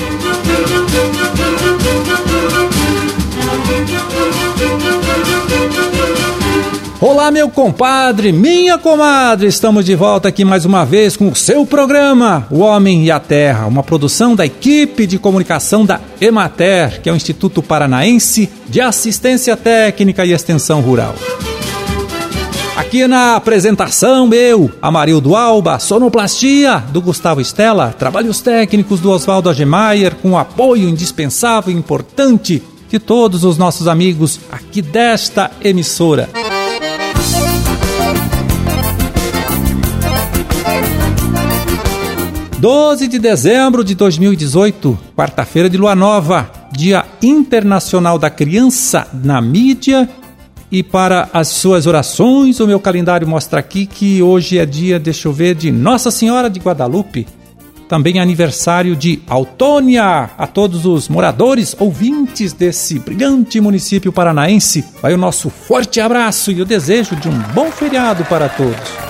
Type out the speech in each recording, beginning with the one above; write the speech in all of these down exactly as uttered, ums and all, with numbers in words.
Olá, meu compadre, minha comadre, estamos de volta aqui mais uma vez com o seu programa, O Homem e a Terra, uma produção da equipe de comunicação da Emater, que é o Instituto Paranaense de Assistência Técnica e Extensão Rural. Aqui na apresentação, eu, Amarildo Alba, sonoplastia do Gustavo Stella, trabalhos técnicos do Oswaldo Agemaier, com o apoio indispensável e importante de todos os nossos amigos aqui desta emissora. doze de dezembro de dois mil e dezoito, quarta-feira de lua nova, Dia Internacional da Criança na Mídia. E para as suas orações, o meu calendário mostra aqui que hoje é dia, deixa eu ver, de Nossa Senhora de Guadalupe. Também é aniversário de Autônia. A todos os moradores, ouvintes desse brilhante município paranaense, vai o nosso forte abraço e o desejo de um bom feriado para todos.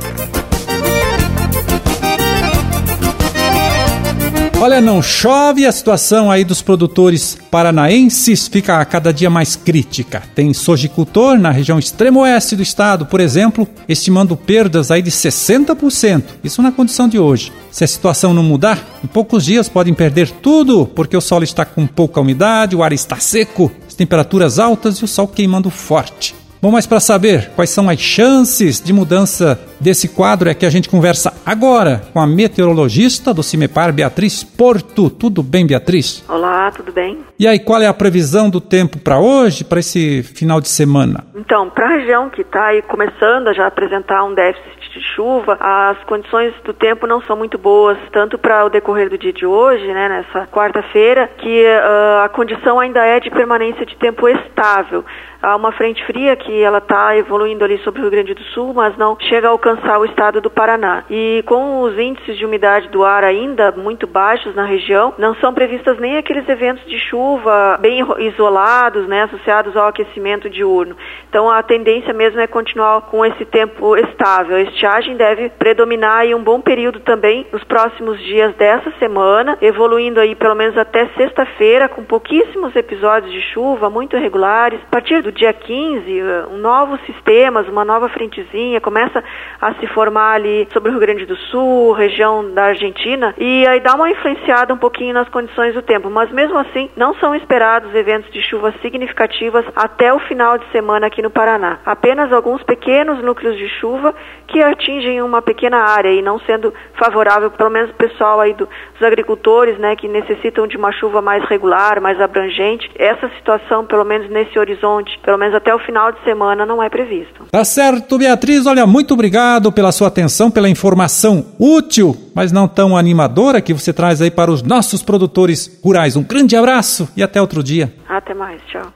Olha, não chove, a situação aí dos produtores paranaenses fica a cada dia mais crítica. Tem sojicultor na região extremo oeste do estado, por exemplo, estimando perdas aí de sessenta por cento. Isso na condição de hoje. Se a situação não mudar, em poucos dias podem perder tudo, porque o solo está com pouca umidade, o ar está seco, as temperaturas altas e o sol queimando forte. Bom, mas para saber quais são as chances de mudança desse quadro é que a gente conversa agora com a meteorologista do CIMEPAR, Beatriz Porto. Tudo bem, Beatriz? Olá, tudo bem? E aí, qual é a previsão do tempo para hoje, para esse final de semana? Então, para a região que está aí começando a já apresentar um déficit de chuva, as condições do tempo não são muito boas, tanto para o decorrer do dia de hoje, né, nessa quarta-feira, que uh, a condição ainda é de permanência de tempo estável. Há uma frente fria que ela está evoluindo ali sobre o Rio Grande do Sul, mas não chega a alcançar o estado do Paraná. E com os índices de umidade do ar ainda muito baixos na região, não são previstas nem aqueles eventos de chuva bem isolados, né, associados ao aquecimento diurno. Então a tendência mesmo é continuar com esse tempo estável. A estiagem deve predominar aí um bom período também nos próximos dias dessa semana, evoluindo aí pelo menos até sexta-feira, com pouquíssimos episódios de chuva, muito irregulares. A partir do dia quinze, um novos sistemas, uma nova frentezinha começa a se formar ali sobre o Rio Grande do Sul, região da Argentina, e aí dá uma influenciada um pouquinho nas condições do tempo, mas mesmo assim não são esperados eventos de chuvas significativas até o final de semana aqui no Paraná. Apenas alguns pequenos núcleos de chuva que atingem uma pequena área e não sendo favorável, pelo menos o pessoal aí do, dos agricultores, né, que necessitam de uma chuva mais regular, mais abrangente. Essa situação, pelo menos nesse horizonte, pelo menos até o final de semana, não é previsto. Tá certo, Beatriz. Olha, muito obrigado pela sua atenção, pela informação útil, mas não tão animadora que você traz aí para os nossos produtores rurais. Um grande abraço e até outro dia. Até mais, tchau.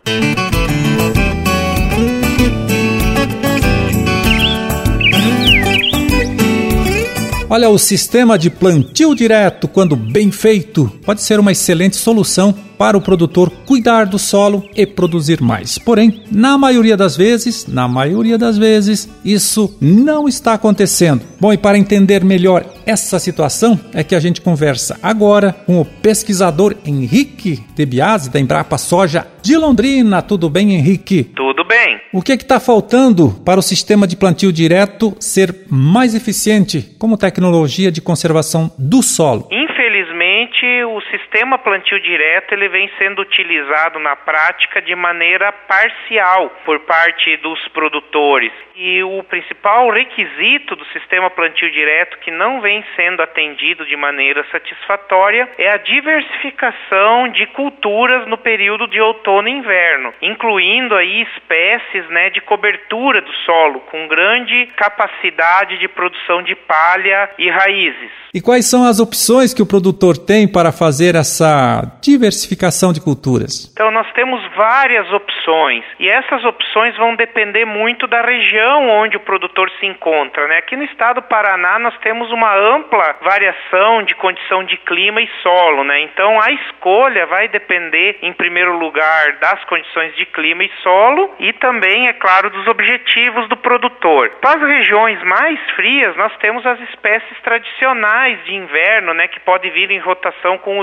Olha, o sistema de plantio direto, quando bem feito, pode ser uma excelente solução para o produtor cuidar do solo e produzir mais. Porém, na maioria das vezes, na maioria das vezes, isso não está acontecendo. Bom, e para entender melhor essa situação, é que a gente conversa agora com o pesquisador Henrique De Biasi, da Embrapa Soja de Londrina. Tudo bem, Henrique? Tudo bem. O que está faltando para o sistema de plantio direto ser mais eficiente como tecnologia de conservação do solo? Infelizmente, o sistema plantio direto ele vem sendo utilizado na prática de maneira parcial por parte dos produtores. E o principal requisito do sistema plantio direto que não vem sendo atendido de maneira satisfatória é a diversificação de culturas no período de outono e inverno, incluindo aí espécies, né, de cobertura do solo com grande capacidade de produção de palha e raízes. E quais são as opções que o produtor tem para fazer essa diversificação de culturas? Então nós temos várias opções e essas opções vão depender muito da região onde o produtor se encontra, né? Aqui no estado do Paraná nós temos uma ampla variação de condição de clima e solo, né? Então a escolha vai depender em primeiro lugar das condições de clima e solo e também, é claro, dos objetivos do produtor. Para as regiões mais frias nós temos as espécies tradicionais de inverno, né, que pode vir em rotação com o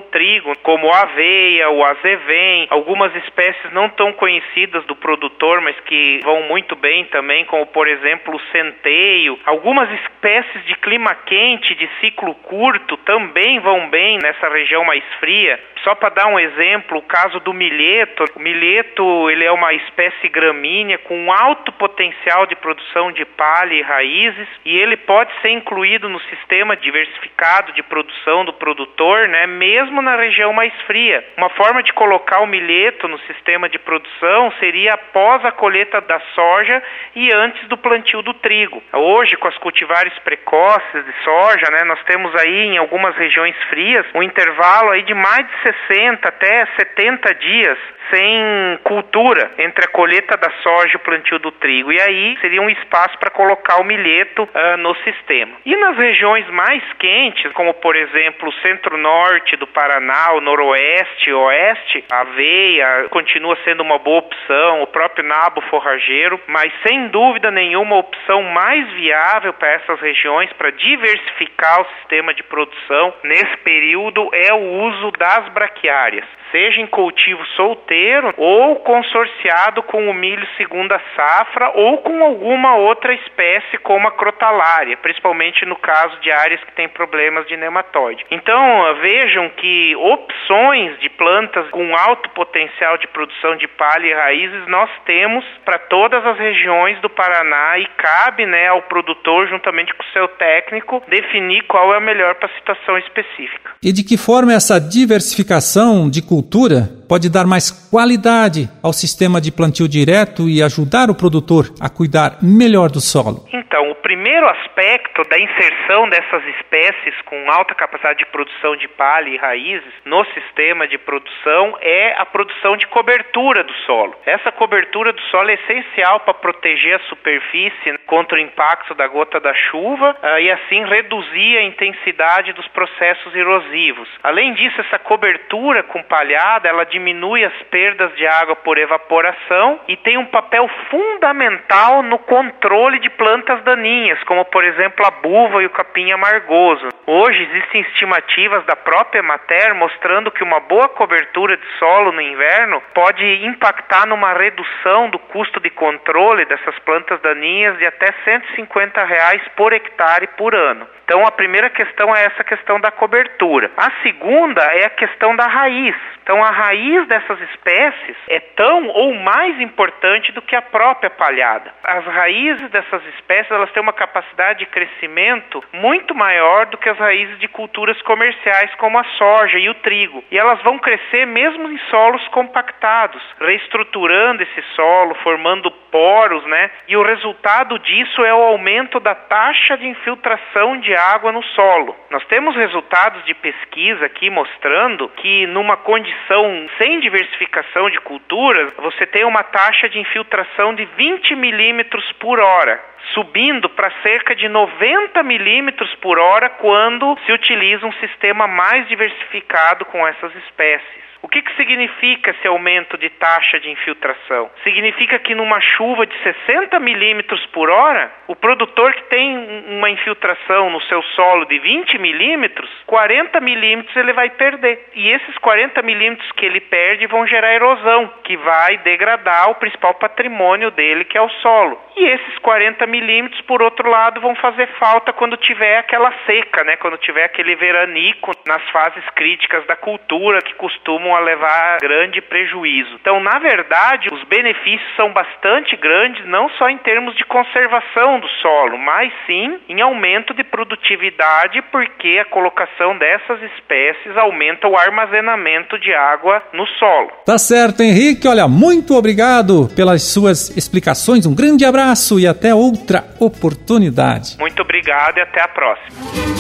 trigo, como a aveia, o azevém, algumas espécies não tão conhecidas do produtor, mas que vão muito bem também, como por exemplo o centeio. Algumas espécies de clima quente, de ciclo curto, também vão bem nessa região mais fria. Só para dar um exemplo, o caso do milheto. O milheto, ele é uma espécie gramínea com alto potencial de produção de palha e raízes, e ele pode ser incluído no sistema diversificado de produção do produtor, né, mesmo na região mais fria. Uma forma de colocar o milheto no sistema de produção seria após a colheita da soja e antes do plantio do trigo. Hoje, com as cultivares precoces de soja, né, nós temos aí em algumas regiões frias um intervalo aí de mais de sessenta até setenta dias sem cultura entre a colheita da soja e o plantio do trigo. E aí seria um espaço para colocar o milheto uh, no sistema. E nas regiões mais quentes, como por exemplo o centro-norte do Paraná, o noroeste e oeste, a aveia continua sendo uma boa opção, o próprio nabo forrageiro, mas sem dúvida nenhuma a opção mais viável para essas regiões, para diversificar o sistema de produção nesse período, é o uso das braquiárias, seja em cultivo solteiro ou consorciado com o milho segunda safra ou com alguma outra espécie como a crotalária, principalmente no caso de áreas que têm problemas de nematóide. Então vejam que opções de plantas com alto potencial de produção de palha e raízes nós temos para todas as regiões do Paraná, e cabe, né, ao produtor, juntamente com o seu técnico, definir qual é a melhor para a situação específica. E de que forma essa diversificação de cultura pode dar mais qualidade ao sistema de plantio direto e ajudar o produtor a cuidar melhor do solo? Então, o primeiro aspecto da inserção dessas espécies com alta capacidade de produção de palha e raízes no sistema de produção é a produção de cobertura do solo. Essa cobertura do solo é essencial para proteger a superfície contra o impacto da gota da chuva uh, e assim reduzir a intensidade dos processos erosivos. Além disso, essa cobertura com palhada, ela diminui as perdas de água por evaporação e tem um papel fundamental no controle de plantas daninhas, como por exemplo a buva e o capim amargoso. Hoje existem estimativas da própria Emater mostrando que uma boa cobertura de solo no inverno pode impactar numa redução do custo de controle dessas plantas daninhas de até cento e cinquenta reais por hectare por ano. Então a primeira questão é essa questão da cobertura. A segunda é a questão da raiz. Então a raiz dessas espécies é tão ou mais importante do que a própria palhada. As raízes dessas espécies, elas têm uma capacidade de crescimento muito maior do que as raízes de culturas comerciais como a soja e o trigo. E elas vão crescer mesmo em solos compactados, reestruturando esse solo, formando poros, né? E o resultado disso é o aumento da taxa de infiltração de água no solo. Nós temos resultados de pesquisa aqui mostrando que numa condição sem diversificação de culturas, você tem uma taxa de infiltração de vinte milímetros por hora, subindo para cerca de noventa milímetros por hora quando se utiliza um sistema mais diversificado com essas espécies. O que, que significa esse aumento de taxa de infiltração? Significa que numa chuva de sessenta milímetros por hora, o produtor que tem uma infiltração no seu solo de vinte milímetros, quarenta milímetros ele vai perder. E esses quarenta milímetros que ele perde vão gerar erosão, que vai degradar o principal patrimônio dele, que é o solo. E esses quarenta milímetros, por outro lado, vão fazer falta quando tiver aquela seca, né? Quando tiver aquele veranico nas fases críticas da cultura, que costumam a levar grande prejuízo. Então, na verdade, os benefícios são bastante grandes, não só em termos de conservação do solo, mas sim em aumento de produtividade, porque a colocação dessas espécies aumenta o armazenamento de água no solo. Tá certo, Henrique. Olha, muito obrigado pelas suas explicações. Um grande abraço e até outra oportunidade. Muito obrigado e até a próxima.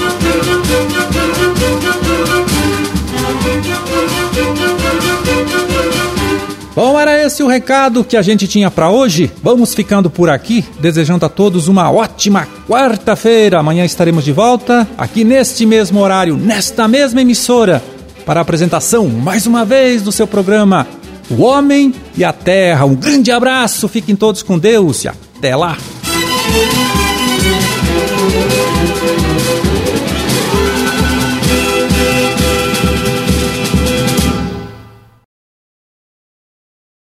Bom, era esse o recado que a gente tinha para hoje. Vamos ficando por aqui, desejando a todos uma ótima quarta-feira. Amanhã estaremos de volta, aqui neste mesmo horário, nesta mesma emissora, para a apresentação, mais uma vez, do seu programa O Homem e a Terra. Um grande abraço, fiquem todos com Deus e até lá.